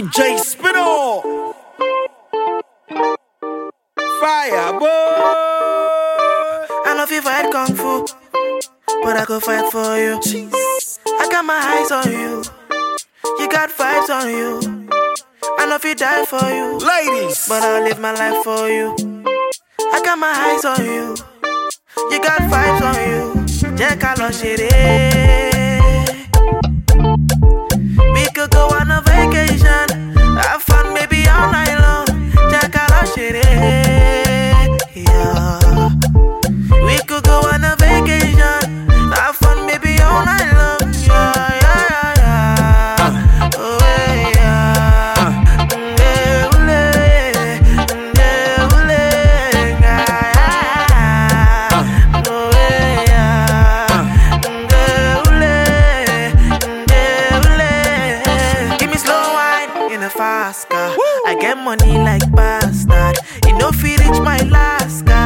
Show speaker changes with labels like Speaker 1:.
Speaker 1: DJ Spino, Fire boy.
Speaker 2: I know if you fight kung fu, but I go fight for you. I got my eyes on you, you got vibes on you. I know if you die for you,
Speaker 1: Ladies,
Speaker 2: but I'll live my life for you. I got my eyes on you, you got vibes on you. Jẹ́ ká lọ ṣeré. We could go on a vacation, have fun maybe all night long. Jẹ́ ká lọ ṣeré. Yeah. We could go on a vacation, have fun maybe all night long. Yeah, yeah, yeah. Oh, yeah. Give me slow wine in a fast car. I get money like bastard. You know, if you reach my last car.